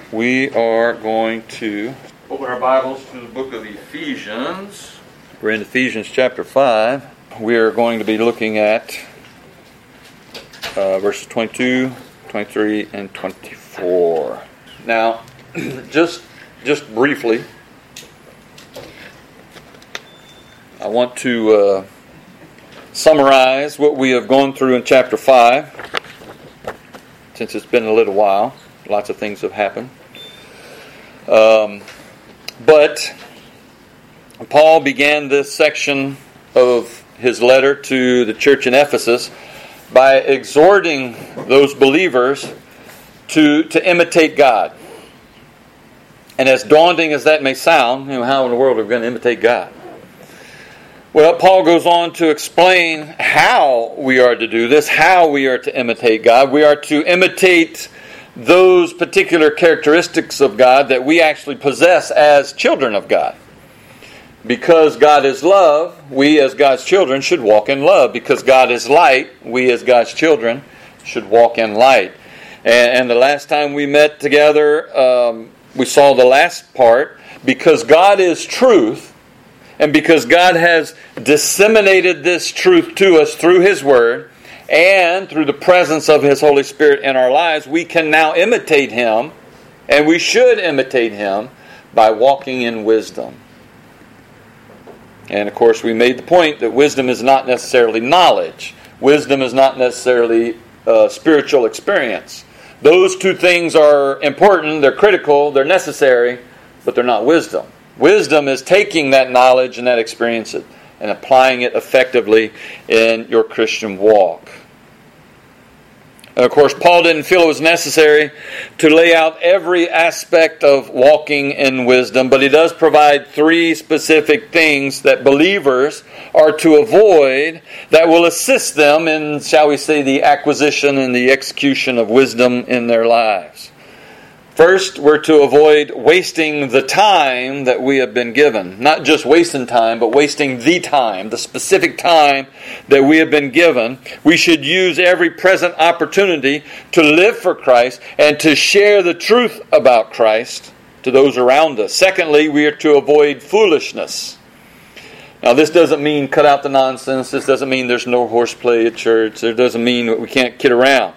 We are going to open our Bibles to the book of Ephesians. We're in Ephesians chapter 5. We are going to be looking at verses 22, 23, and 24. Now, just briefly, I want to summarize what we have gone through in chapter 5, since it's been a little while. Lots of things have happened. But Paul began this section of his letter to the church in Ephesus by exhorting those believers to imitate God. And as daunting as that may sound, how in the world are we going to imitate God? Well, Paul goes on to explain how we are to do this, how we are to imitate God. We are to imitate those particular characteristics of God that we actually possess as children of God. Because God is love, we as God's children should walk in love. Because God is light, we as God's children should walk in light. And the last time we met together, we saw the last part. Because God is truth, and because God has disseminated this truth to us through His Word, and through the presence of His Holy Spirit in our lives, we can now imitate Him, and we should imitate Him by walking in wisdom. And of course, we made the point that wisdom is not necessarily knowledge. Wisdom is not necessarily spiritual experience. Those two things are important, they're critical, they're necessary, but they're not wisdom. Wisdom is taking that knowledge and that experience and applying it effectively in your Christian walk. And of course, Paul didn't feel it was necessary to lay out every aspect of walking in wisdom, but he does provide three specific things that believers are to avoid that will assist them in, shall we say, the acquisition and the execution of wisdom in their lives. First, we're to avoid wasting the time that we have been given. Not just wasting time, but wasting the time, the specific time that we have been given. We should use every present opportunity to live for Christ and to share the truth about Christ to those around us. Secondly, we are to avoid foolishness. Now, this doesn't mean cut out the nonsense. This doesn't mean there's no horseplay at church. It doesn't mean that we can't kid around.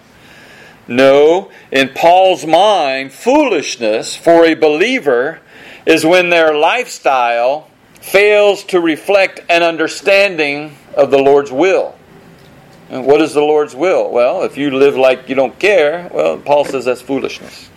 No, in Paul's mind, foolishness for a believer is when their lifestyle fails to reflect an understanding of the Lord's will. And what is the Lord's will? Well, if you live like you don't care, well, Paul says that's foolishness.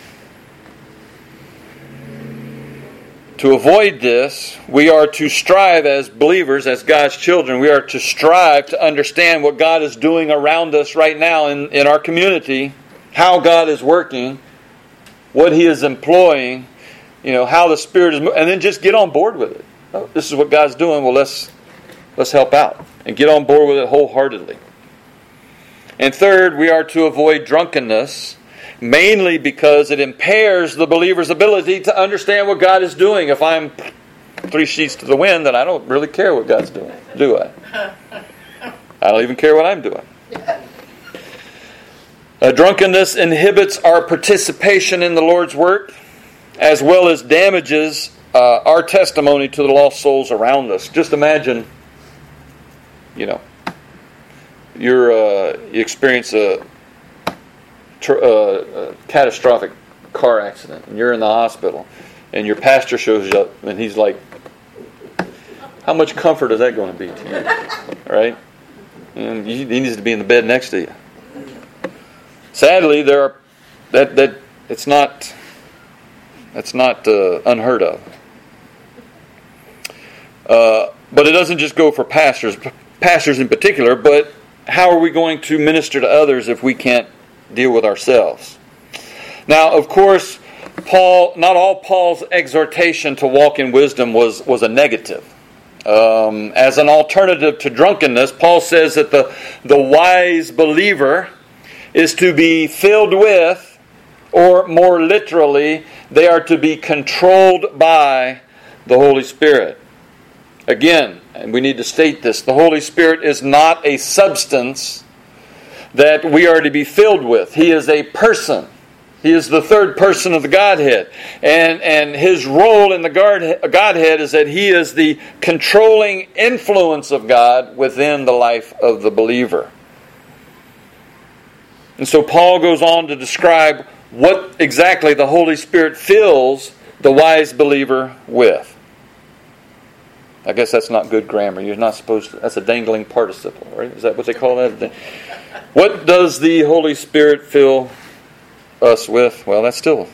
To avoid this, we are to strive as believers, as God's children, we are to strive to understand what God is doing around us right now in our community, how God is working, what He is employing, how the Spirit is moving, and then just get on board with it. Oh, this is what God's doing, well, let's help out and get on board with it wholeheartedly. And third, we are to avoid drunkenness, mainly because it impairs the believer's ability to understand what God is doing. If I'm three sheets to the wind, then I don't really care what God's doing, do I? I don't even care what I'm doing. Drunkenness inhibits our participation in the Lord's work, as well as damages our testimony to the lost souls around us. Just imagine, you experience a catastrophic car accident and you're in the hospital and your pastor shows up and he's like, how much comfort is that going to be to you? Right? And he needs to be in the bed next to you. Sadly, that's not unheard of. But it doesn't just go for pastors in particular, but how are we going to minister to others if we can't deal with ourselves? Now, of course, not all Paul's exhortation to walk in wisdom was a negative. As an alternative to drunkenness, Paul says that the wise believer is to be filled with, or more literally, they are to be controlled by the Holy Spirit. Again, and we need to state this, the Holy Spirit is not a substance that we are to be filled with. He is a person. He is the third person of the Godhead. And his role in the Godhead is that he is the controlling influence of God within the life of the believer. And so Paul goes on to describe what exactly the Holy Spirit fills the wise believer with. I guess that's not good grammar. You're not supposed to. That's a dangling participle, right? Is that what they call that? What does the Holy Spirit fill us with? Well, that's still...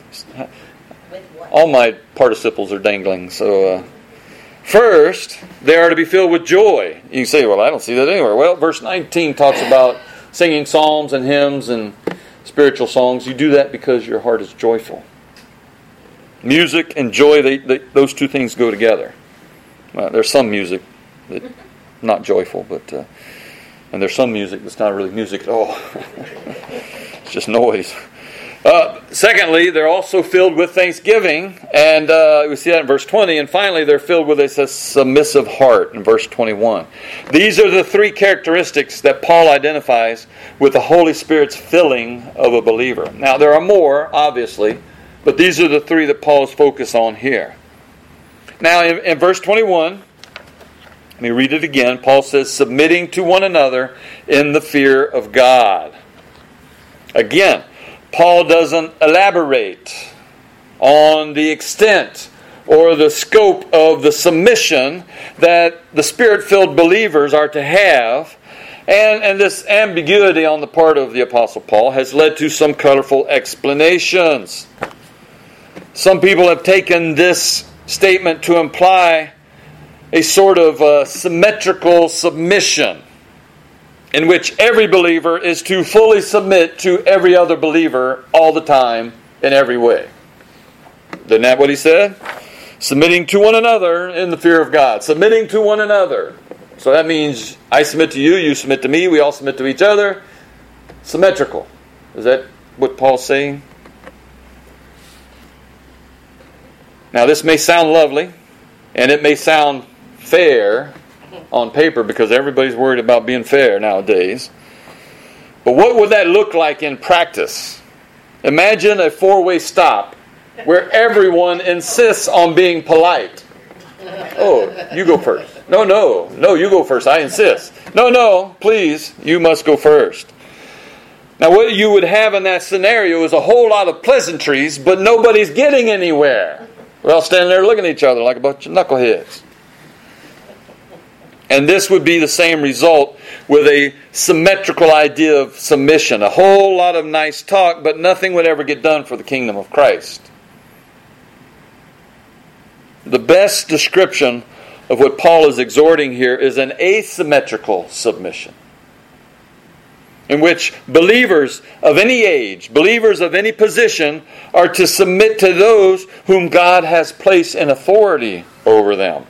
all my participles are dangling. So, first, they are to be filled with joy. You can say, well, I don't see that anywhere. Well, verse 19 talks about singing psalms and hymns and spiritual songs. You do that because your heart is joyful. Music and joy, those two things go together. There's some music that's not joyful, but and there's some music that's not really music at all. It's just noise. Secondly, they're also filled with thanksgiving, and we see that in verse 20. And finally, they're filled with a submissive heart in verse 21. These are the three characteristics that Paul identifies with the Holy Spirit's filling of a believer. Now, there are more, obviously, but these are the three that Paul is focused on here. Now, in verse 21, let me read it again. Paul says, submitting to one another in the fear of God. Again, Paul doesn't elaborate on the extent or the scope of the submission that the Spirit-filled believers are to have. And this ambiguity on the part of the Apostle Paul has led to some colorful explanations. Some people have taken this statement to imply a sort of symmetrical submission in which every believer is to fully submit to every other believer all the time in every way. Isn't that what he said? Submitting to one another in the fear of God. Submitting to one another. So that means I submit to you, you submit to me, we all submit to each other. Symmetrical. Is that what Paul's saying? Now, this may sound lovely, and it may sound fair on paper because everybody's worried about being fair nowadays. But what would that look like in practice? Imagine a four-way stop where everyone insists on being polite. Oh, you go first. No, you go first. I insist. No, please, you must go first. Now, what you would have in that scenario is a whole lot of pleasantries, but nobody's getting anywhere. We're all standing there looking at each other like a bunch of knuckleheads. And this would be the same result with a symmetrical idea of submission. A whole lot of nice talk, but nothing would ever get done for the kingdom of Christ. The best description of what Paul is exhorting here is an asymmetrical submission, in which believers of any age, believers of any position, are to submit to those whom God has placed in authority over them.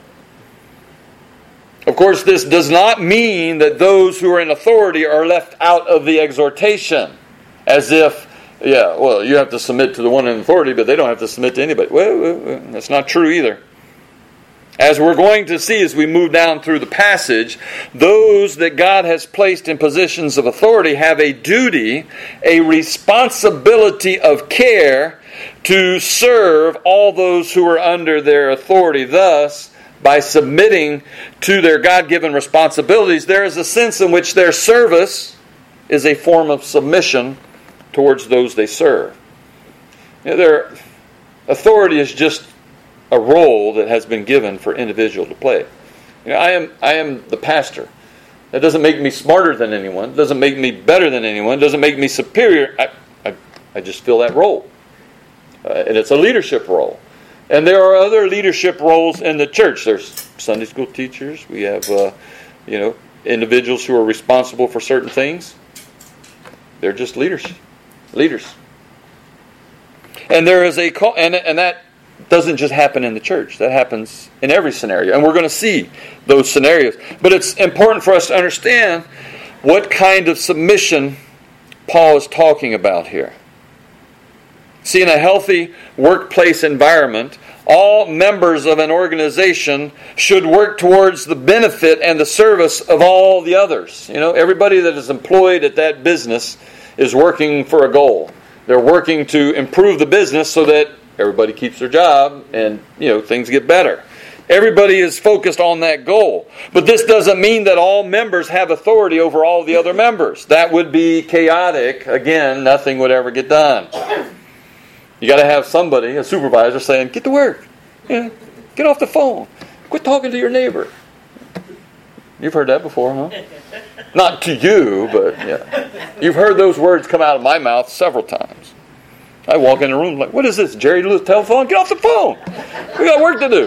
Of course, this does not mean that those who are in authority are left out of the exhortation, as if, you have to submit to the one in authority, but they don't have to submit to anybody. Well, that's not true either. As we're going to see as we move down through the passage, those that God has placed in positions of authority have a duty, a responsibility of care to serve all those who are under their authority. Thus, by submitting to their God-given responsibilities, there is a sense in which their service is a form of submission towards those they serve. Their authority is just a role that has been given for individual to play. I am the pastor. That doesn't make me smarter than anyone. It doesn't make me better than anyone. It doesn't make me superior. I just fill that role. And it's a leadership role. And there are other leadership roles in the church. There's Sunday school teachers. We have, individuals who are responsible for certain things. They're just leaders. And there is a call, and that doesn't just happen in the church. That happens in every scenario. And we're going to see those scenarios. But it's important for us to understand what kind of submission Paul is talking about here. See, in a healthy workplace environment, all members of an organization should work towards the benefit and the service of all the others. Everybody that is employed at that business is working for a goal. They're working to improve the business so that everybody keeps their job and, things get better. Everybody is focused on that goal. But this doesn't mean that all members have authority over all the other members. That would be chaotic. Again, nothing would ever get done. You got to have somebody, a supervisor, saying, "Get to work. Get off the phone. Quit talking to your neighbor." You've heard that before, huh? Not to you, but yeah. You've heard those words come out of my mouth several times. I walk in the room like, "What is this, Jerry Lewis telephone? Get off the phone. We got work to do."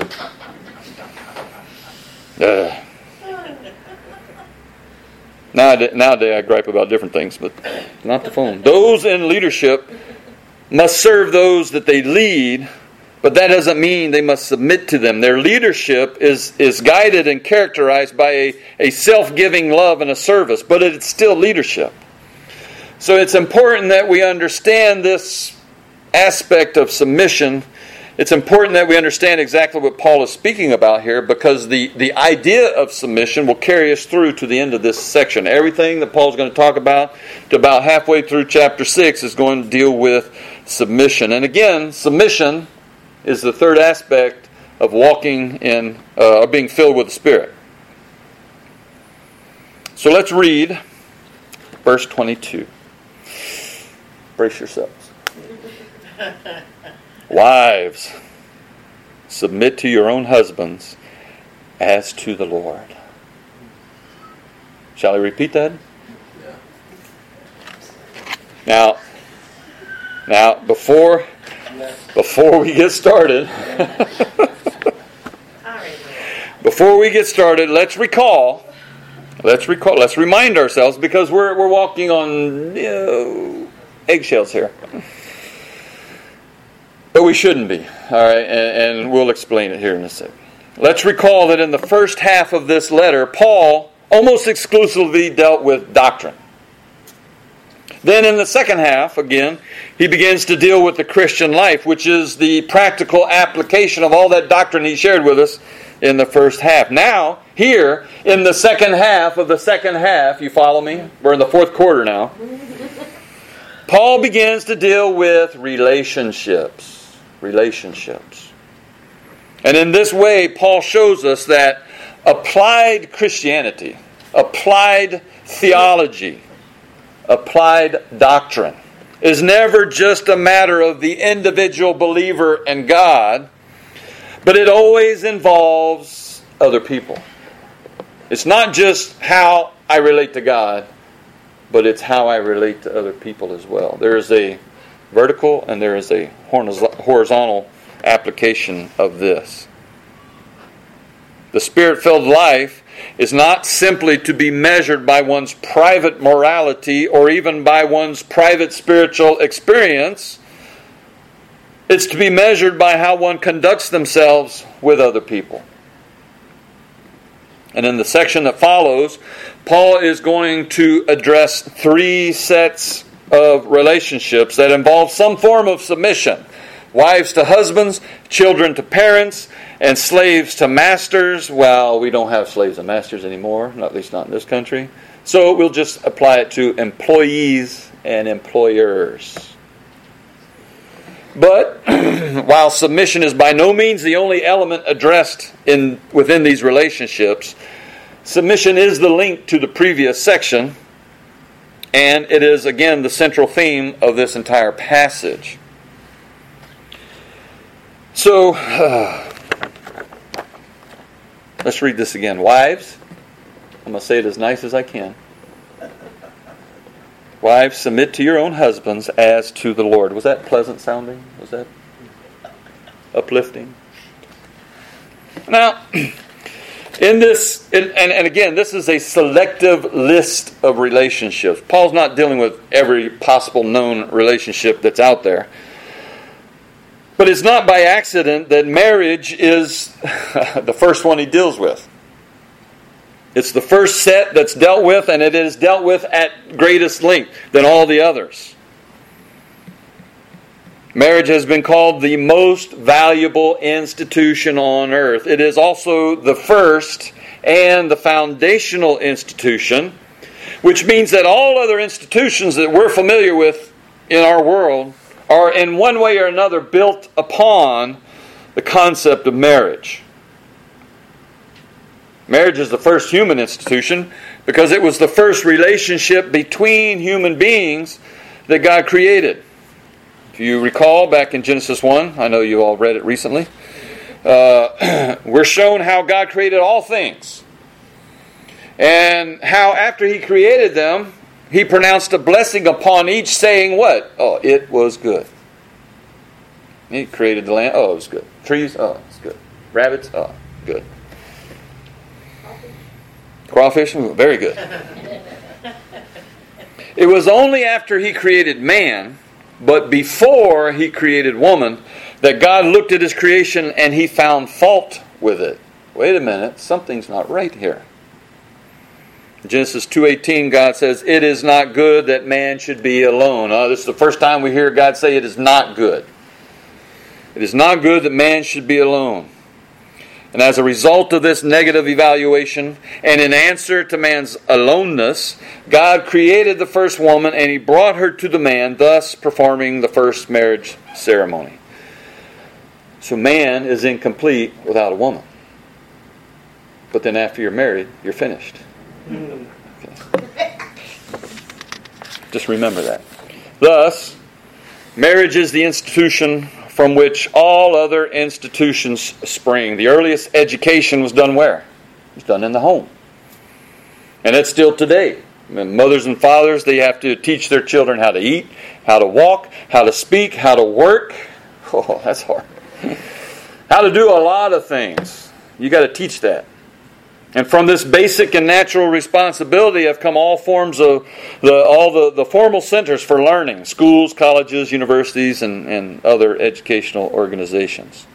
Nowadays I gripe about different things, but not the phone. Those in leadership must serve those that they lead, but that doesn't mean they must submit to them. Their leadership is guided and characterized by a self-giving love and a service, but it's still leadership. So it's important that we understand this aspect of submission. It's important that we understand exactly what Paul is speaking about here, because the idea of submission will carry us through to the end of this section. Everything that Paul's going to talk about to about halfway through chapter 6 is going to deal with submission. And again, submission is the third aspect of walking in, or being filled with the Spirit. So let's read verse 22. Brace yourselves. Wives, submit to your own husbands as to the Lord. Shall I repeat that? Yeah. Now, before we get started, let's remind ourselves, because we're walking on eggshells here. But we shouldn't be. All right, and we'll explain it here in a second. Let's recall that in the first half of this letter, Paul almost exclusively dealt with doctrine. Then in the second half, again, he begins to deal with the Christian life, which is the practical application of all that doctrine he shared with us in the first half. Now, here, in the second half of the second half, you follow me? We're in the fourth quarter now. Paul begins to deal with relationships. And in this way, Paul shows us that applied Christianity, applied theology, applied doctrine is never just a matter of the individual believer and God, but it always involves other people. It's not just how I relate to God, but it's how I relate to other people as well. There is a vertical and there is a horizontal application of this. The Spirit-filled life is not simply to be measured by one's private morality or even by one's private spiritual experience. It's to be measured by how one conducts themselves with other people. And in the section that follows, Paul is going to address 3 sets of relationships that involve some form of submission. Wives to husbands, children to parents, and slaves to masters. Well, we don't have slaves and masters anymore, at least not in this country. So we'll just apply it to employees and employers. But while submission is by no means the only element addressed within these relationships, submission is the link to the previous section, and it is, again, the central theme of this entire passage. So, let's read this again. Wives, I'm going to say it as nice as I can. Wives, submit to your own husbands as to the Lord. Was that pleasant sounding? Was that uplifting? Now, in this, and again, this is a selective list of relationships. Paul's not dealing with every possible known relationship that's out there. But it's not by accident that marriage is the first one he deals with. It's the first set that's dealt with, and it is dealt with at greatest length than all the others. Marriage has been called the most valuable institution on earth. It is also the first and the foundational institution, which means that all other institutions that we're familiar with in our world are in one way or another built upon the concept of marriage. Marriage is the first human institution because it was the first relationship between human beings that God created. If you recall back in Genesis 1, I know you all read it recently, we're shown how God created all things. And how after He created them, He pronounced a blessing upon each, saying what? Oh, it was good. He created the land. Oh, it was good. Trees. Oh, it's good. Rabbits. Oh, good. Crawfish. Very good. It was only after He created man, but before He created woman, that God looked at His creation and He found fault with it. Wait a minute. Something's not right here. Genesis 2:18, God says, "It is not good that man should be alone." This is the first time we hear God say it is not good. It is not good that man should be alone. And as a result of this negative evaluation, and in answer to man's aloneness, God created the first woman and He brought her to the man, thus performing the first marriage ceremony. So man is incomplete without a woman. But then after you're married, you're finished. Okay. Just remember that. Thus, marriage is the institution from which all other institutions spring. The earliest education was done where? It was done in the home. And it's still today. Mothers and fathers, they have to teach their children how to eat, how to walk, how to speak, how to work. Oh, that's hard. How to do a lot of things. You got to teach that. And from this basic and natural responsibility have come all forms of the formal centers for learning, schools, colleges, universities, and other educational organizations.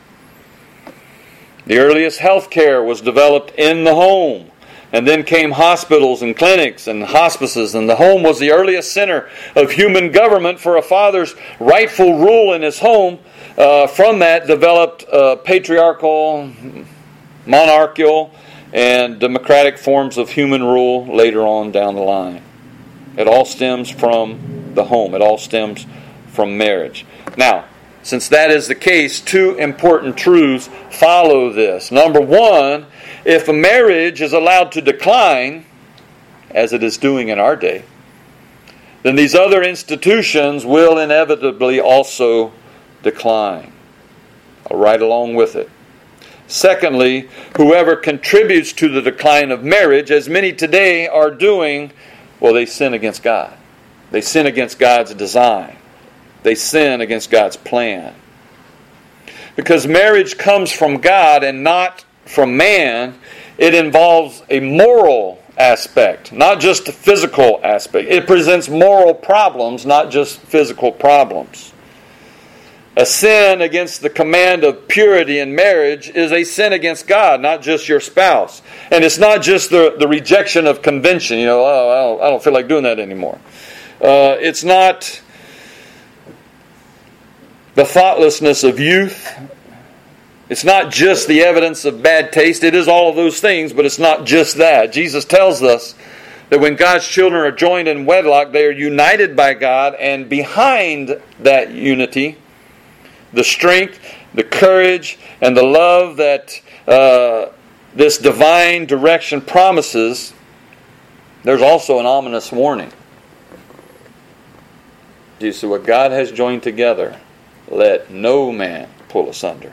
The earliest health care was developed in the home, and then came hospitals and clinics and hospices, and the home was the earliest center of human government for a father's rightful rule in his home. From that developed patriarchal, monarchical, and democratic forms of human rule later on down the line. It all stems from the home. It all stems from marriage. Now, since that is the case, two important truths follow this. Number one, if a marriage is allowed to decline, as it is doing in our day, then these other institutions will inevitably also decline, right along with it. Secondly, whoever contributes to the decline of marriage, as many today are doing, well, they sin against God. They sin against God's design. They sin against God's plan. Because marriage comes from God and not from man, it involves a moral aspect, not just a physical aspect. It presents moral problems, not just physical problems. A sin against the command of purity in marriage is a sin against God, not just your spouse. And it's not just the rejection of convention. I don't feel like doing that anymore. It's not the thoughtlessness of youth. It's not just the evidence of bad taste. It is all of those things, but it's not just that. Jesus tells us that when God's children are joined in wedlock, they are united by God, and behind that unity, the strength, the courage, and the love that this divine direction promises, there's also an ominous warning. Do you see what God has joined together? Let no man pull asunder.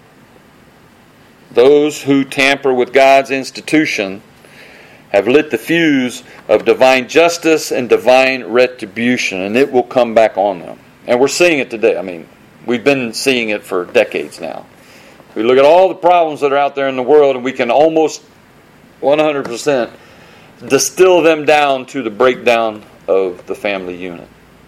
Those who tamper with God's institution have lit the fuse of divine justice and divine retribution, and it will come back on them. And we're seeing it today. We've been seeing it for decades now. We look at all the problems that are out there in the world, and we can almost 100% distill them down to the breakdown of the family unit.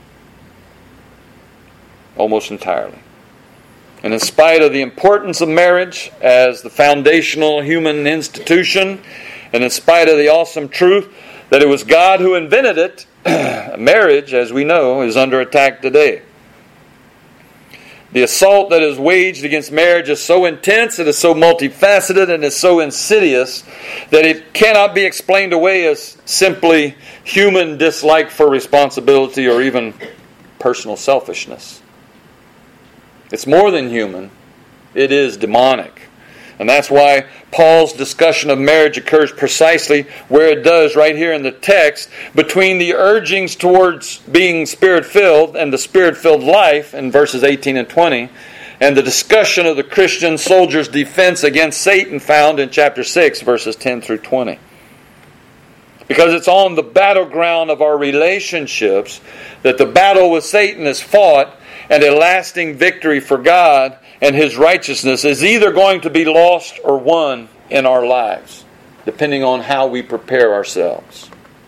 Almost entirely. And in spite of the importance of marriage as the foundational human institution, and in spite of the awesome truth that it was God who invented it, marriage, as we know, is under attack today. The assault that is waged against marriage is so intense, it is so multifaceted, and is so insidious that it cannot be explained away as simply human dislike for responsibility or even personal selfishness. It's more than human. It is demonic. And that's why Paul's discussion of marriage occurs precisely where it does, right here in the text, between the urgings towards being Spirit-filled and the Spirit-filled life in verses 18 and 20, and the discussion of the Christian soldier's defense against Satan found in chapter 6, verses 10 through 20. Because it's on the battleground of our relationships that the battle with Satan is fought, and a lasting victory for God and His righteousness is either going to be lost or won in our lives, depending on how we prepare ourselves.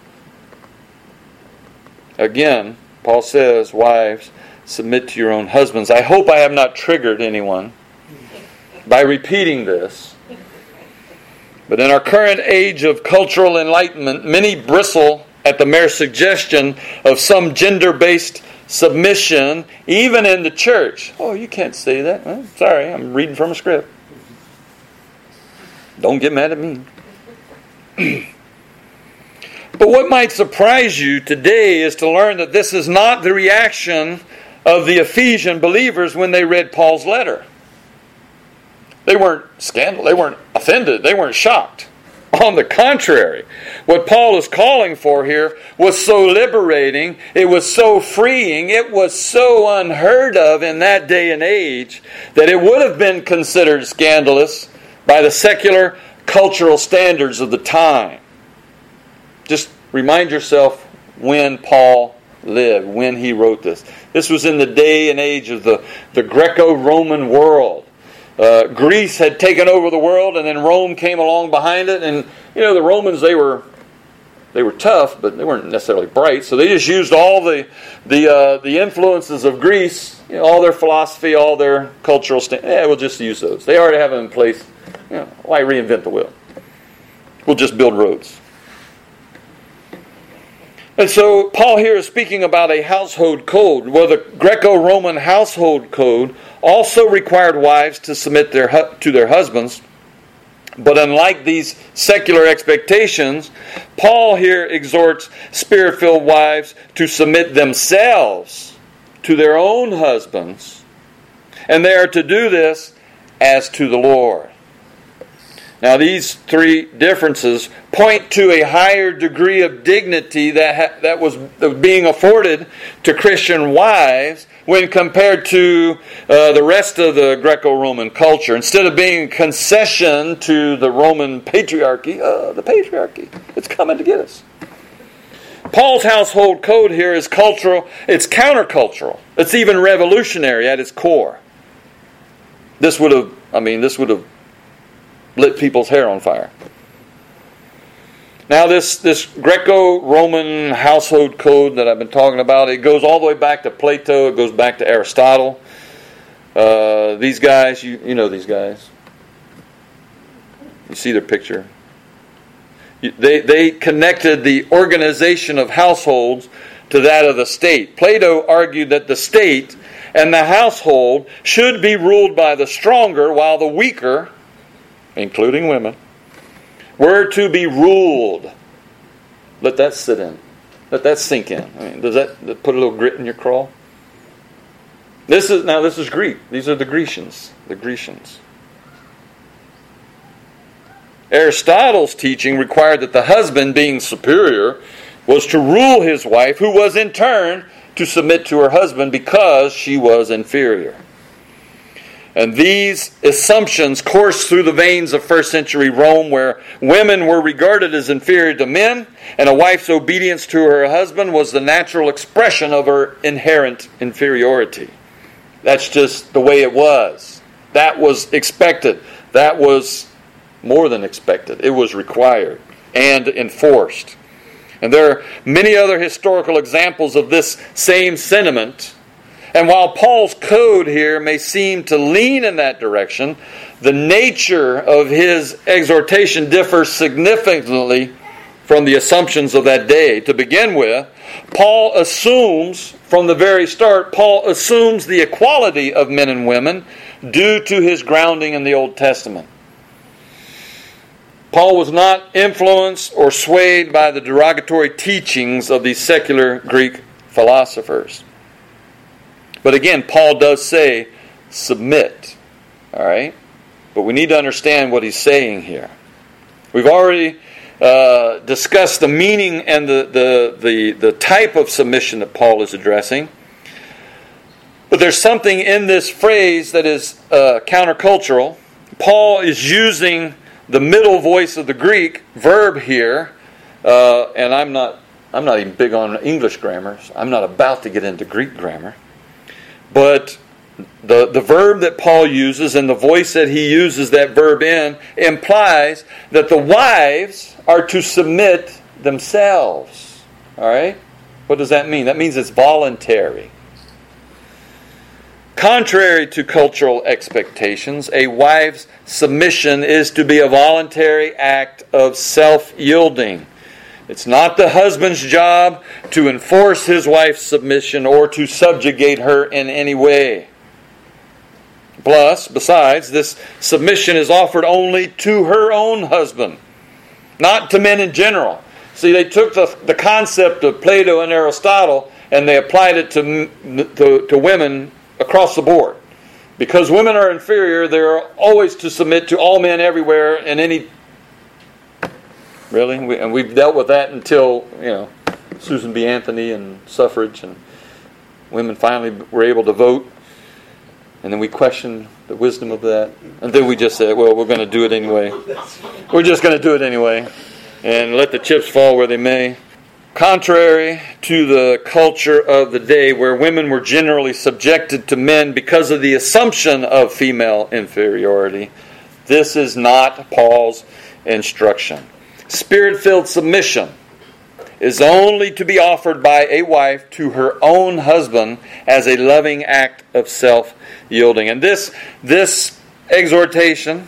Again, Paul says, wives, submit to your own husbands. I hope I have not triggered anyone by repeating this. But in our current age of cultural enlightenment, many bristle at the mere suggestion of some gender-based submission, even in the church. Oh, you can't say that. Well, sorry, I'm reading from a script. Don't get mad at me. But what might surprise you today is to learn that this is not the reaction of the Ephesian believers when they read Paul's letter. They weren't scandalized. They weren't offended. They weren't shocked. On the contrary, what Paul is calling for here was so liberating, it was so freeing, it was so unheard of in that day and age that it would have been considered scandalous by the secular cultural standards of the time. Just remind yourself when Paul lived, when he wrote this. This was in the day and age of the Greco-Roman world. Greece had taken over the world, and then Rome came along behind it. And the Romans, they were tough, but they weren't necessarily bright. So they just used all the influences of Greece, all their philosophy, all their cultural we'll just use those. They already have them in place. Why reinvent the wheel? We'll just build roads. And so Paul here is speaking about a household code. Well, the Greco-Roman household code also required wives to submit to their husbands. But unlike these secular expectations, Paul here exhorts Spirit-filled wives to submit themselves to their own husbands. And they are to do this as to the Lord. Now, these three differences point to a higher degree of dignity that was being afforded to Christian wives when compared to the rest of the Greco-Roman culture. Instead of being a concession to the Roman patriarchy, it's coming to get us. Paul's household code here is cultural. It's countercultural. It's even revolutionary at its core. This would have lit people's hair on fire. Now this Greco-Roman household code that I've been talking about, it goes all the way back to Plato, it goes back to Aristotle. These guys, you know these guys. You see their picture. They connected the organization of households to that of the state. Plato argued that the state and the household should be ruled by the stronger, while the weaker, including women, were to be ruled. Let that sit in. Let that sink in. Does that put a little grit in your craw? This is Greek. These are the Grecians. The Grecians. Aristotle's teaching required that the husband, being superior, was to rule his wife, who was in turn to submit to her husband because she was inferior. And these assumptions coursed through the veins of first century Rome, where women were regarded as inferior to men, and a wife's obedience to her husband was the natural expression of her inherent inferiority. That's just the way it was. That was expected. That was more than expected. It was required and enforced. And there are many other historical examples of this same sentiment. And while Paul's code here may seem to lean in that direction, the nature of his exhortation differs significantly from the assumptions of that day. To begin with, Paul assumes, from the very start, the equality of men and women due to his grounding in the Old Testament. Paul was not influenced or swayed by the derogatory teachings of these secular Greek philosophers. But again, Paul does say, submit. All right? But we need to understand what he's saying here. We've already discussed the meaning and the type of submission that Paul is addressing. But there's something in this phrase that is countercultural. Paul is using the middle voice of the Greek verb here, and I'm not even big on English grammar. So I'm not about to get into Greek grammar. But the verb that Paul uses and the voice that he uses that verb in implies that the wives are to submit themselves. All right? What does that mean? That means it's voluntary. Contrary to cultural expectations, a wife's submission is to be a voluntary act of self-yielding. It's not the husband's job to enforce his wife's submission or to subjugate her in any way. Plus, besides, this submission is offered only to her own husband, not to men in general. See, they took the concept of Plato and Aristotle and they applied it to women across the board. Because women are inferior, they're always to submit to all men everywhere in any... Really? And we've dealt with that until, Susan B. Anthony and suffrage, and women finally were able to vote. And then we questioned the wisdom of that. And then we just said, well, we're going to do it anyway. We're just going to do it anyway. And let the chips fall where they may. Contrary to the culture of the day where women were generally subjected to men because of the assumption of female inferiority, this is not Paul's instruction. Spirit-filled submission is only to be offered by a wife to her own husband as a loving act of self-yielding. And this exhortation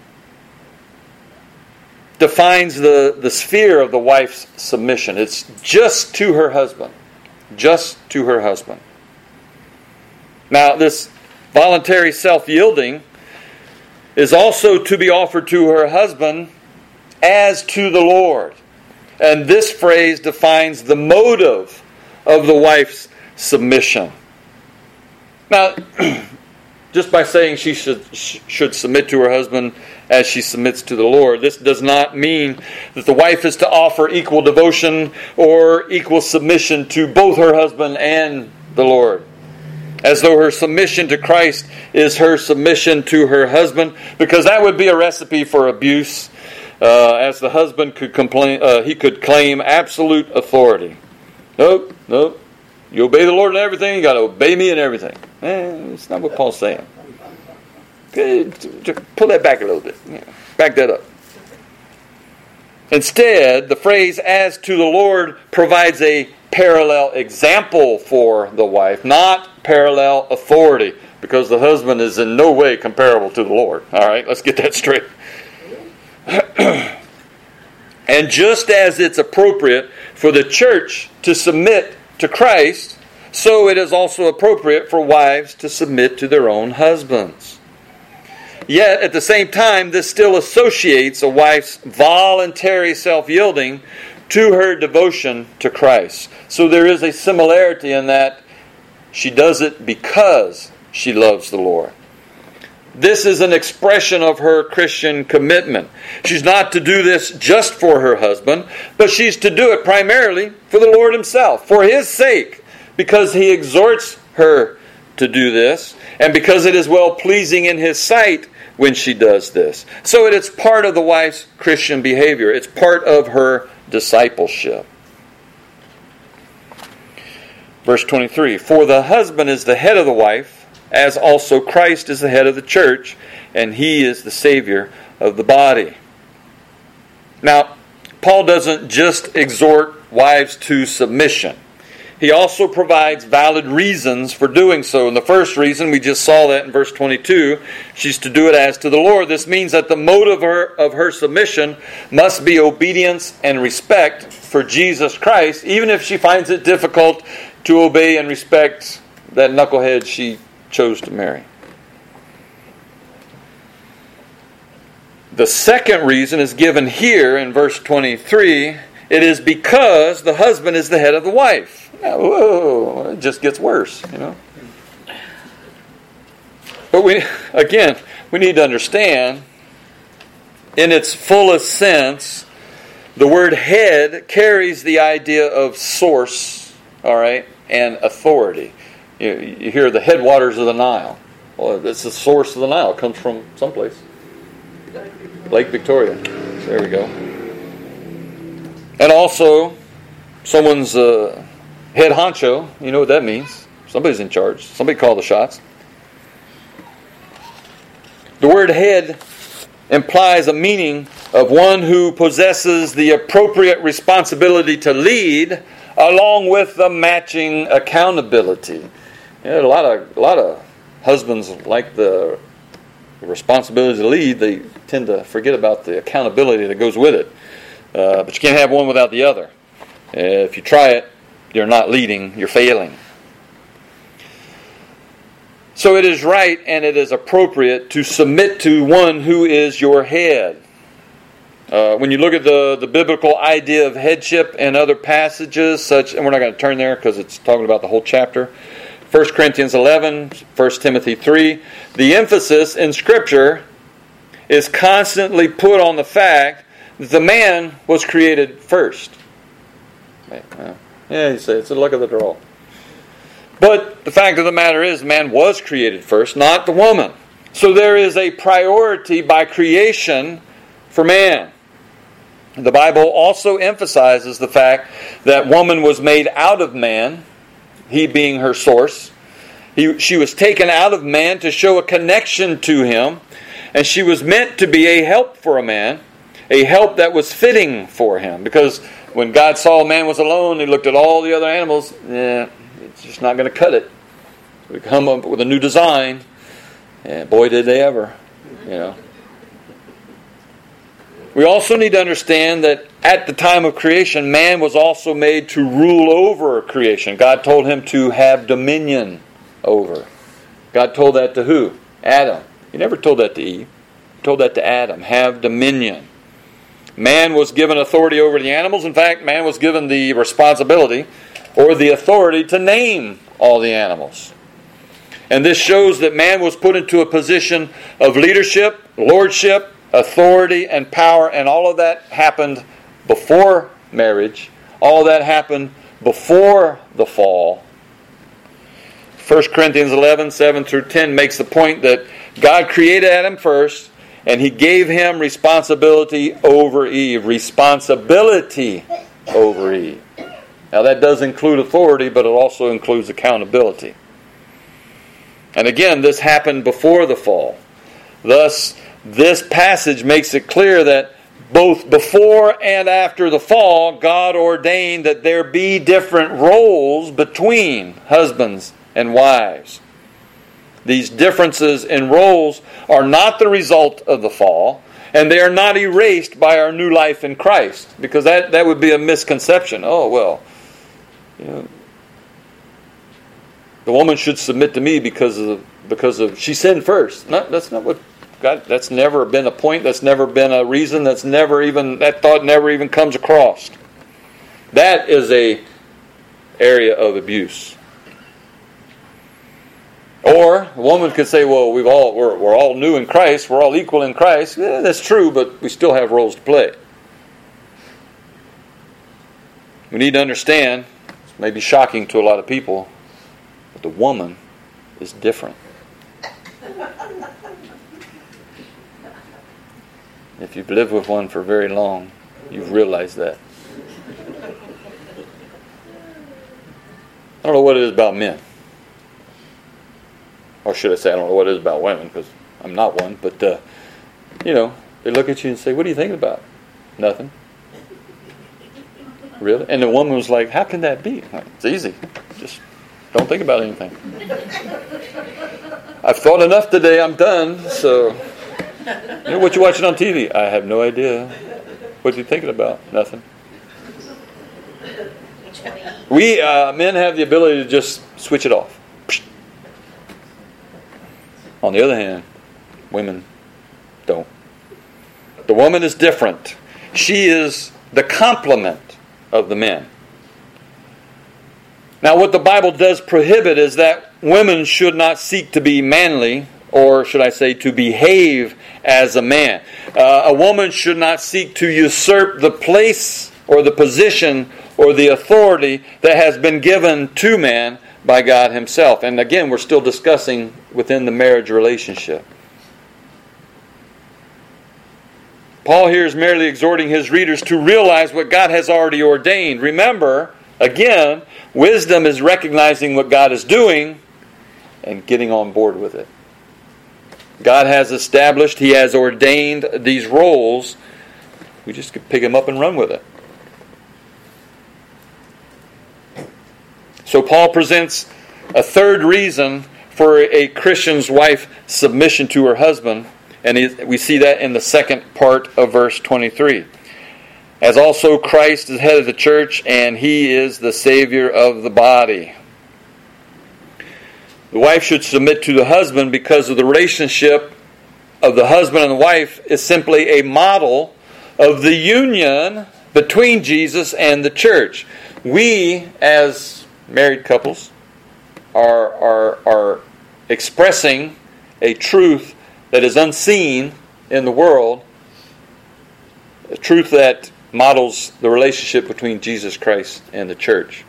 defines the sphere of the wife's submission. It's just to her husband. Just to her husband. Now, this voluntary self-yielding is also to be offered to her husband as to the Lord. And this phrase defines the motive of the wife's submission. Now, just by saying she should submit to her husband as she submits to the Lord, this does not mean that the wife is to offer equal devotion or equal submission to both her husband and the Lord. As though her submission to Christ is her submission to her husband, because that would be a recipe for abuse. As the husband could complain, he could claim absolute authority. Nope. You obey the Lord in everything, you got to obey me in everything. It's not what Paul's saying. Pull that back a little bit. Back that up. Instead, the phrase "as to the Lord" provides a parallel example for the wife, not parallel authority, because the husband is in no way comparable to the Lord. All right, let's get that straight. And just as it's appropriate for the church to submit to Christ, so it is also appropriate for wives to submit to their own husbands. Yet, at the same time, this still associates a wife's voluntary self-yielding to her devotion to Christ. So there is a similarity in that she does it because she loves the Lord. This is an expression of her Christian commitment. She's not to do this just for her husband, but she's to do it primarily for the Lord Himself, for His sake, because He exhorts her to do this, and because it is well-pleasing in His sight when she does this. So it is part of the wife's Christian behavior. It's part of her discipleship. Verse 23, "For the husband is the head of the wife, as also Christ is the head of the church, and He is the Savior of the body." Now, Paul doesn't just exhort wives to submission. He also provides valid reasons for doing so. And the first reason, we just saw that in verse 22, she's to do it as to the Lord. This means that the motive of her submission must be obedience and respect for Jesus Christ, even if she finds it difficult to obey and respect that knucklehead she chose to marry. The second reason is given here in verse 23. It is because the husband is the head of the wife. Whoa, it just gets worse, But we need to understand, in its fullest sense, the word head carries the idea of source, all right, and authority. You hear the headwaters of the Nile. Well, it's the source of the Nile. It comes from someplace. Lake Victoria. There we go. And also, someone's head honcho. You know what that means. Somebody's in charge. Somebody call the shots. The word head implies a meaning of one who possesses the appropriate responsibility to lead, along with the matching accountability. A lot of husbands like the responsibility to lead. They tend to forget about the accountability that goes with it. But you can't have one without the other. If you try it, you're not leading, you're failing. So it is right and it is appropriate to submit to one who is your head. When you look at the biblical idea of headship in other passages, and we're not going to turn there because it's talking about the whole chapter, 1 Corinthians 11, 1 Timothy 3, the emphasis in Scripture is constantly put on the fact that the man was created first. Yeah, you say it's the luck of the draw. But the fact of the matter is, man was created first, not the woman. So there is a priority by creation for man. The Bible also emphasizes the fact that woman was made out of man, he being her source. She was taken out of man to show a connection to him, and she was meant to be a help for a man, a help that was fitting for him. Because when God saw a man was alone, he looked at all the other animals, it's just not going to cut it. We come up with a new design, and boy did they ever, We also need to understand that at the time of creation, man was also made to rule over creation. God told him to have dominion over. God told that to who? Adam. He never told that to Eve. He told that to Adam. Have dominion. Man was given authority over the animals. In fact, man was given the responsibility or the authority to name all the animals. And this shows that man was put into a position of leadership, lordship, authority, and power, and all of that happened before marriage. All of that happened before the fall. 1 Corinthians 11, 7 through 10 makes the point that God created Adam first, and He gave him responsibility over Eve. Responsibility over Eve. Now that does include authority, but it also includes accountability. And again, this happened before the fall. Thus, this passage makes it clear that both before and after the fall, God ordained that there be different roles between husbands and wives. These differences in roles are not the result of the fall, and they are not erased by our new life in Christ, because that would be a misconception. Oh, well, the woman should submit to me because of she sinned first. No, that's not what God. That's never been a point. That's never been a reason. That thought never even comes across. That is a area of abuse. Or a woman could say, "Well, we're all new in Christ. We're all equal in Christ." Yeah, that's true, but we still have roles to play. We need to understand. This may be shocking to a lot of people, but the woman is different. If you've lived with one for very long, you've realized that. I don't know what it is about men. Or should I say, I don't know what it is about women, because I'm not one. But, they look at you and say, "What are you thinking about?" "Nothing." "Really?" And the woman was like, "How can that be?" Like, "It's easy. Just don't think about anything. I've thought enough today. I'm done. So, what you watching on TV?" "I have no idea." "What are you thinking about?" "Nothing." We men have the ability to just switch it off. On the other hand, women don't. The woman is different. She is the complement of the men. Now, what the Bible does prohibit is that women should not seek to be manly or should I say, to behave as a man. A woman should not seek to usurp the place or the position or the authority that has been given to man by God Himself. And again, we're still discussing within the marriage relationship. Paul here is merely exhorting his readers to realize what God has already ordained. Remember, again, wisdom is recognizing what God is doing and getting on board with it. God has established, He has ordained these roles. We just could pick them up and run with it. So Paul presents a third reason for a Christian's wife submission to her husband. And we see that in the second part of verse 23. As also Christ is head of the church, and He is the Savior of the body. The wife should submit to the husband because of the relationship of the husband and the wife is simply a model of the union between Jesus and the church. We, as married couples, are expressing a truth that is unseen in the world, a truth that models the relationship between Jesus Christ and the church.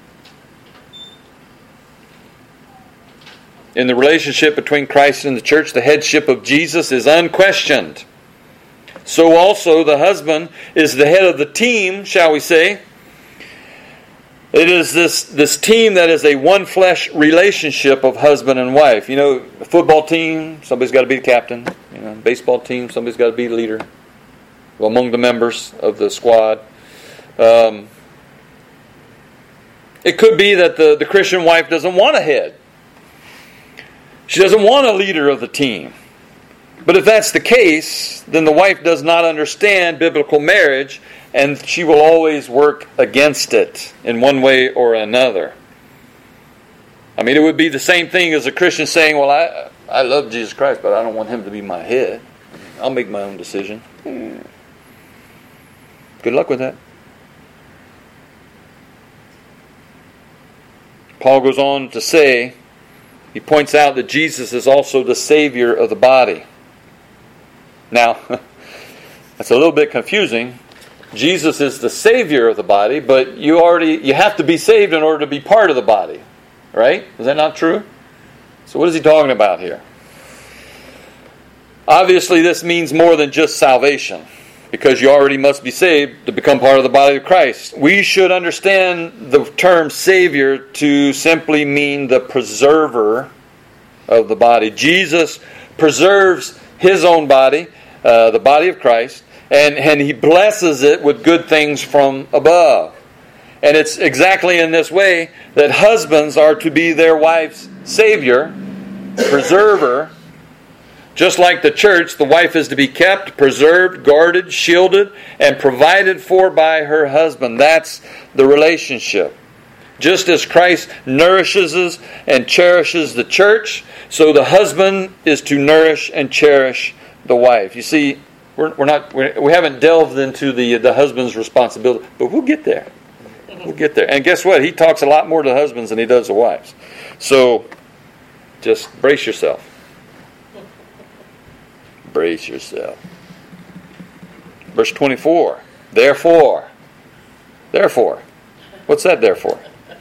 In the relationship between Christ and the church, the headship of Jesus is unquestioned. So also the husband is the head of the team, shall we say. It is this team that is a one-flesh relationship of husband and wife. You know, a football team, somebody's got to be the captain. You know, baseball team, somebody's got to be the leader among the members of the squad. It could be that the Christian wife doesn't want a head. She doesn't want a leader of the team. But if that's the case, then the wife does not understand biblical marriage, and she will always work against it in one way or another. I mean, it would be the same thing as a Christian saying, well, I love Jesus Christ, but I don't want Him to be my head. I'll make my own decision. Good luck with that. Paul goes on to say, he points out that Jesus is also the Savior of the body. Now, that's a little bit confusing. Jesus is the Savior of the body, but you have to be saved in order to be part of the body. Right? Is that not true? So what is he talking about here? Obviously, this means more than just salvation, because you already must be saved to become part of the body of Christ. We should understand the term Savior to simply mean the preserver of the body. Jesus preserves His own body, the body of Christ, and He blesses it with good things from above. And it's exactly in this way that husbands are to be their wife's Savior, preserver. Just like the church, the wife is to be kept, preserved, guarded, shielded, and provided for by her husband. That's the relationship. Just as Christ nourishes and cherishes the church, so the husband is to nourish and cherish the wife. You see, we haven't delved into the husband's responsibility, but we'll get there. We'll get there. And guess what? He talks a lot more to husbands than he does to wives. So, just brace yourself. Brace yourself. Verse 24. Therefore. What's that therefore?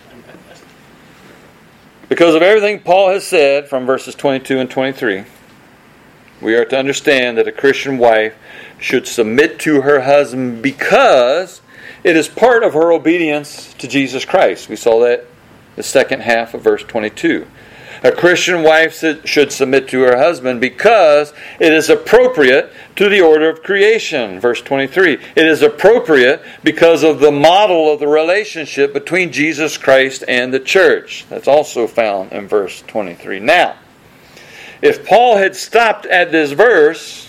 Because of everything Paul has said from verses 22 and 23, we are to understand that a Christian wife should submit to her husband because it is part of her obedience to Jesus Christ. We saw that the second half of verse 22. A Christian wife should submit to her husband because it is appropriate to the order of creation. Verse 23. It is appropriate because of the model of the relationship between Jesus Christ and the church. That's also found in verse 23. Now, if Paul had stopped at this verse,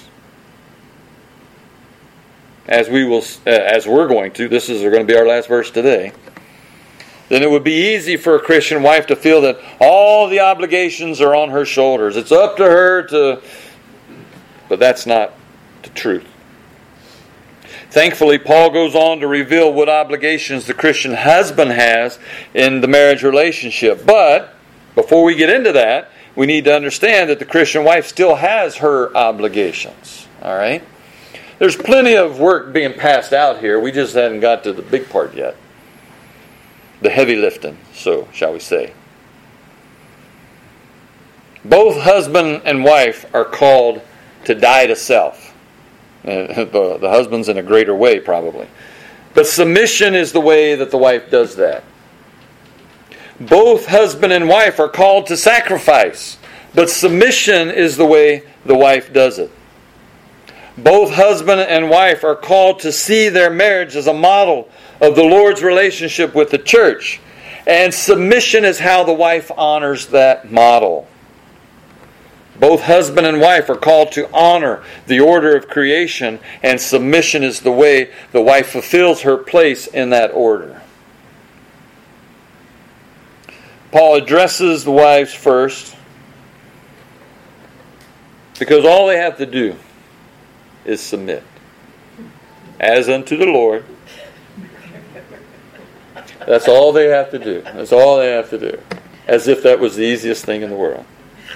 as we're going to, this is going to be our last verse today, then it would be easy for a Christian wife to feel that all the obligations are on her shoulders. It's up to her to... But that's not the truth. Thankfully, Paul goes on to reveal what obligations the Christian husband has in the marriage relationship. But, before we get into that, we need to understand that the Christian wife still has her obligations. All right? There's plenty of work being passed out here. We just haven't got to the big part yet. The heavy lifting, so shall we say. Both husband and wife are called to die to self. The husband's in a greater way, probably. But submission is the way that the wife does that. Both husband and wife are called to sacrifice, but submission is the way the wife does it. Both husband and wife are called to see their marriage as a model of the Lord's relationship with the church. And submission is how the wife honors that model. Both husband and wife are called to honor the order of creation, and submission is the way the wife fulfills her place in that order. Paul addresses the wives first because all they have to do is submit. As unto the Lord. That's all they have to do. That's all they have to do. As if that was the easiest thing in the world.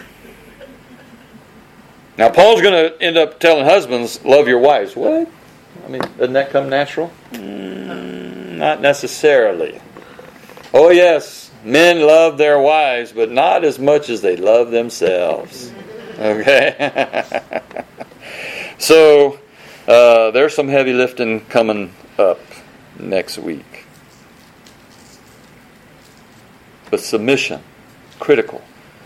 Now, Paul's going to end up telling husbands, love your wives. What? I mean, doesn't that come natural? Not necessarily. Oh, yes, men love their wives, but not as much as they love themselves. Okay? So, there's some heavy lifting coming up next week. But submission, critical.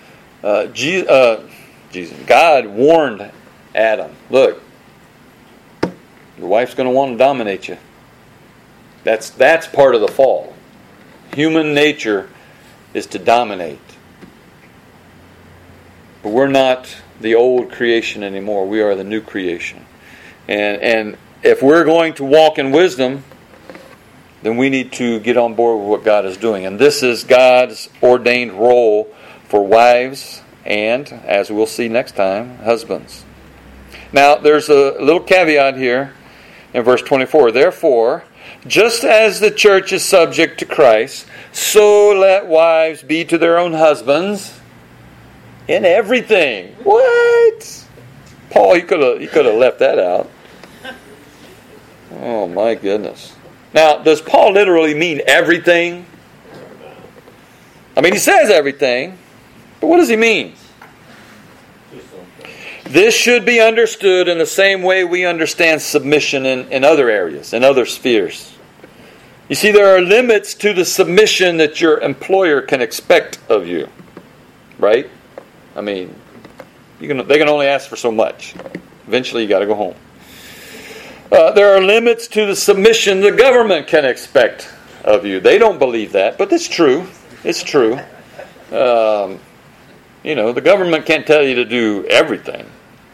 God warned Adam, look, your wife's going to want to dominate you. That's part of the fall. Human nature is to dominate. But we're not the old creation anymore. We are the new creation. And if we're going to walk in wisdom, then we need to get on board with what God is doing. And this is God's ordained role for wives and, as we'll see next time, husbands. Now, there's a little caveat here in verse 24. Therefore, just as the church is subject to Christ, so let wives be to their own husbands in everything. What? Paul, he could have left that out. Oh, my goodness. Now, does Paul literally mean everything? I mean, he says everything, but what does he mean? This should be understood in the same way we understand submission in other areas, in other spheres. You see, there are limits to the submission that your employer can expect of you. Right? I mean, they can only ask for so much. Eventually, you got to go home. There are limits to the submission the government can expect of you. They don't believe that, but it's true. It's true. The government can't tell you to do everything.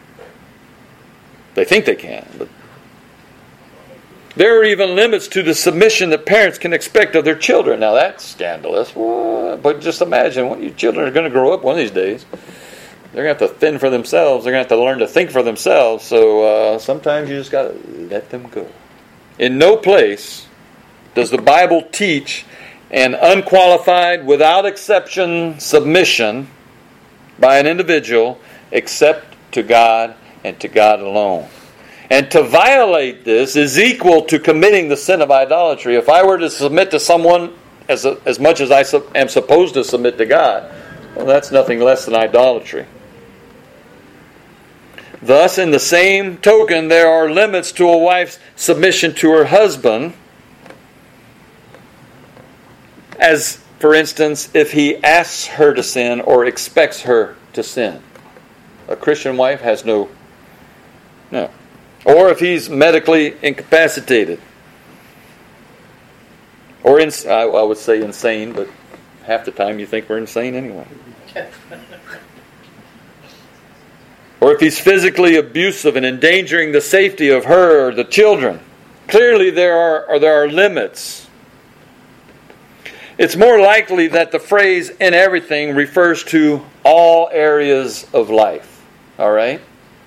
They think they can, but there are even limits to the submission that parents can expect of their children. Now that's scandalous. But just imagine, when your children are going to grow up one of these days, they're going to have to fend for themselves. They're going to have to learn to think for themselves. So sometimes you just got to let them go. In no place does the Bible teach an unqualified, without exception, submission by an individual except to God and to God alone. And to violate this is equal to committing the sin of idolatry. If I were to submit to someone as much as I am supposed to submit to God, well, that's nothing less than idolatry. Thus, in the same token, there are limits to a wife's submission to her husband. As, for instance, if he asks her to sin or expects her to sin. A Christian wife has no. Or if he's medically incapacitated. Or, I would say insane, but half the time you think we're insane anyway. Or if he's physically abusive and endangering the safety of her or the children. Clearly there are limits. It's more likely that the phrase "in everything" refers to all areas of life. All right?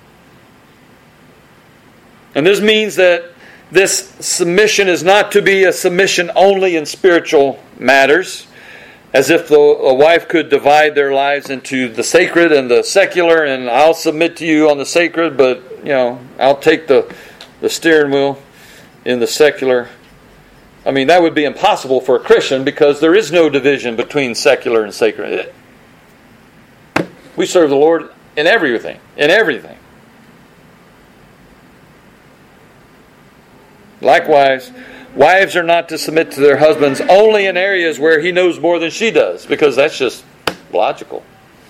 And this means that this submission is not to be a submission only in spiritual matters, As if a wife could divide their lives into the sacred and the secular, and I'll submit to you on the sacred, but I'll take the steering wheel in the secular. I mean, that would be impossible for a Christian because there is no division between secular and sacred. We serve the Lord in everything. Likewise, wives are not to submit to their husbands only in areas where he knows more than she does, because that's just logical.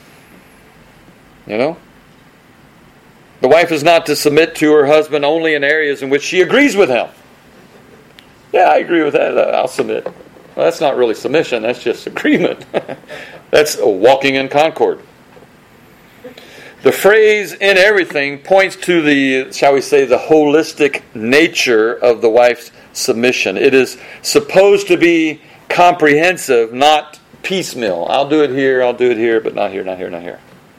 The wife is not to submit to her husband only in areas in which she agrees with him. Yeah, I agree with that. I'll submit. Well, that's not really submission. That's just agreement. That's walking in concord. The phrase "in everything" points to the, shall we say, the holistic nature of the wife's submission. It is supposed to be comprehensive, not piecemeal. I'll do it here, but not here, not here, not here.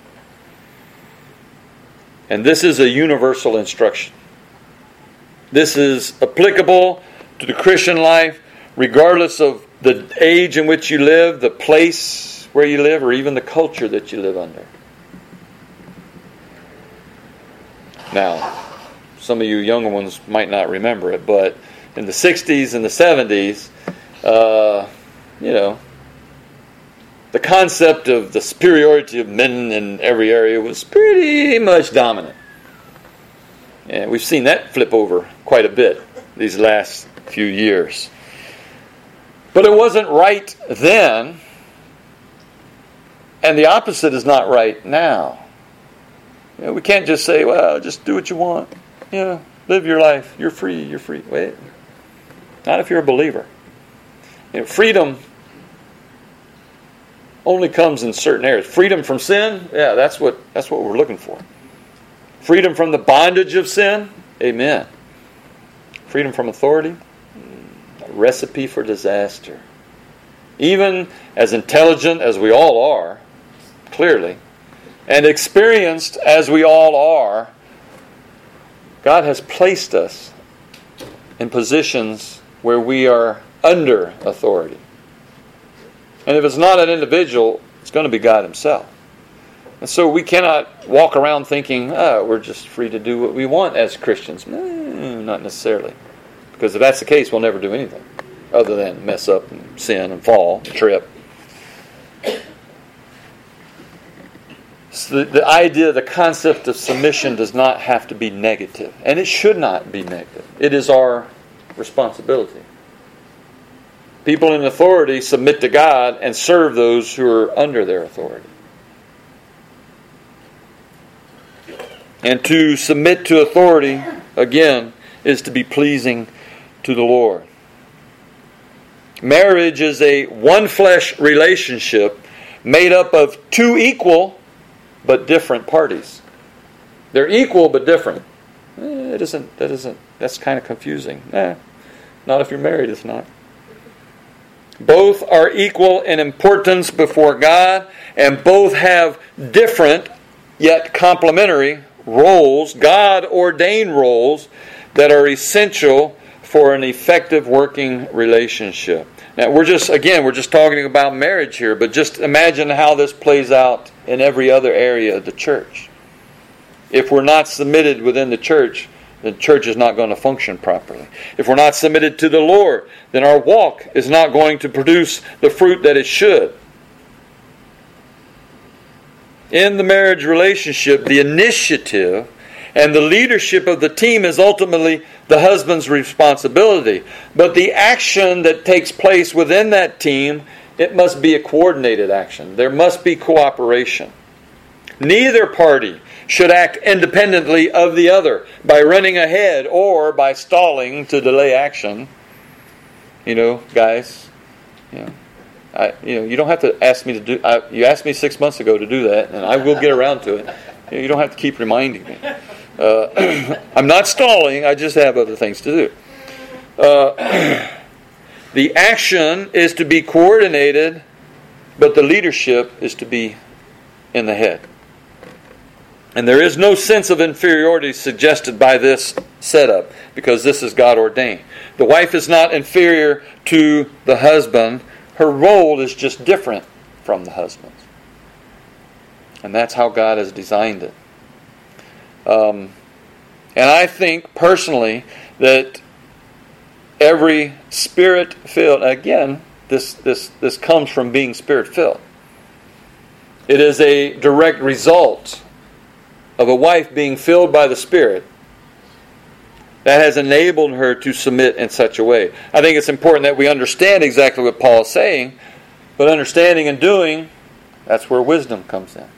And this is a universal instruction. This is applicable to the Christian life, regardless of the age in which you live, the place where you live, or even the culture that you live under. Now, some of you younger ones might not remember it, but in the 60s and the 70s, the concept of the superiority of men in every area was pretty much dominant. And we've seen that flip over quite a bit these last few years. But it wasn't right then, and the opposite is not right now. We can't just say, well, just do what you want. Live your life. You're free. Wait. Not if you're a believer. Freedom only comes in certain areas. Freedom from sin, that's what we're looking for. Freedom from the bondage of sin, amen. Freedom from authority, a recipe for disaster. Even as intelligent as we all are, clearly, and experienced as we all are, God has placed us in positions where we are under authority. And if it's not an individual, it's going to be God Himself. And so we cannot walk around thinking, we're just free to do what we want as Christians. No, not necessarily. Because if that's the case, we'll never do anything other than mess up and sin and fall and trip. So the idea, the concept of submission does not have to be negative. And it should not be negative. It is our responsibility. People in authority submit to God and serve those who are under their authority. And to submit to authority, again, is to be pleasing to the Lord. Marriage is a one-flesh relationship made up of two equal but different parties. They're equal but different. That's kind of confusing. Not if you're married, it's not. Both are equal in importance before God, and both have different yet complementary roles, God-ordained roles, that are essential for an effective working relationship. Now, we're just talking about marriage here, but just imagine how this plays out in every other area of the church. If we're not submitted within the church is not going to function properly. If we're not submitted to the Lord, then our walk is not going to produce the fruit that it should. In the marriage relationship, the initiative and the leadership of the team is ultimately the husband's responsibility. But the action that takes place within that team, it must be a coordinated action. There must be cooperation. Neither party should act independently of the other by running ahead or by stalling to delay action. Guys, you don't have to ask me to do. You asked me 6 months ago to do that, and I will get around to it. You don't have to keep reminding me. I'm not stalling. I just have other things to do. The action is to be coordinated, but the leadership is to be in the head. And there is no sense of inferiority suggested by this setup, because this is God ordained. The wife is not inferior to the husband Her role is just different from the husband's. And that's how God has designed it. And I think personally that every Spirit-filled, again, this comes from being Spirit-filled. It is a direct result of a wife being filled by the Spirit that has enabled her to submit in such a way. I think it's important that we understand exactly what Paul is saying, but understanding and doing, that's where wisdom comes in.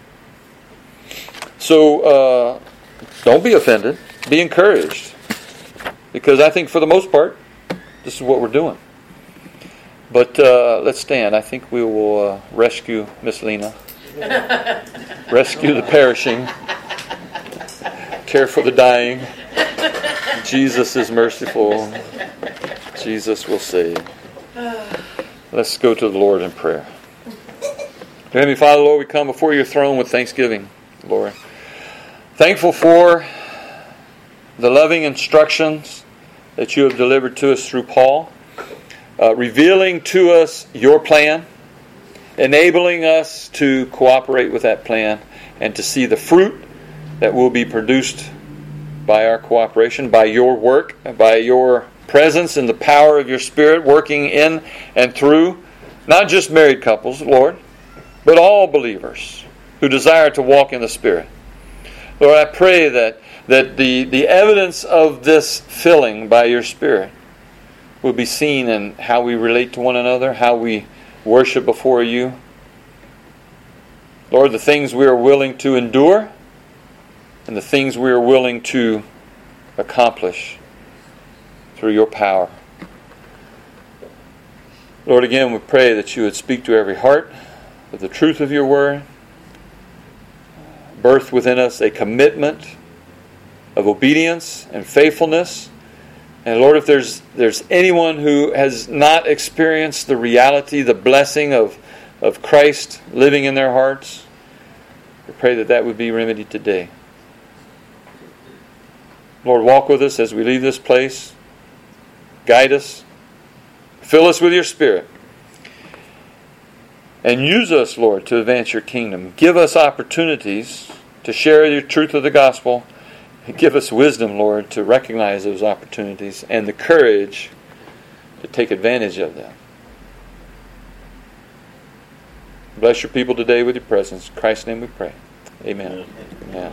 So, don't be offended. Be encouraged. Because I think for the most part, this is what we're doing. But let's stand. I think we will rescue Miss Lena. Rescue the perishing. Care for the dying. Jesus is merciful. Jesus will save. Let's go to the Lord in prayer. Heavenly Father, Lord, we come before your throne with thanksgiving, Lord. Thankful for the loving instructions that you have delivered to us through Paul, revealing to us your plan, enabling us to cooperate with that plan and to see the fruit that will be produced by our cooperation, by your work, by your presence and the power of your Spirit working in and through, not just married couples, Lord, but all believers who desire to walk in the Spirit. Lord, I pray that the evidence of this filling by your Spirit will be seen in how we relate to one another, how we worship before you. Lord, the things we are willing to endure and the things we are willing to accomplish through your power. Lord, again, we pray that you would speak to every heart with the truth of your word, birth within us a commitment of obedience and faithfulness. And Lord, if there's anyone who has not experienced the reality, the blessing of Christ living in their hearts, we pray that that would be remedied today. Lord, walk with us as we leave this place. Guide us. Fill us with your Spirit. And use us, Lord, to advance your kingdom. Give us opportunities to share your truth of the gospel. And give us wisdom, Lord, to recognize those opportunities and the courage to take advantage of them. Bless your people today with your presence. In Christ's name we pray. Amen. Amen.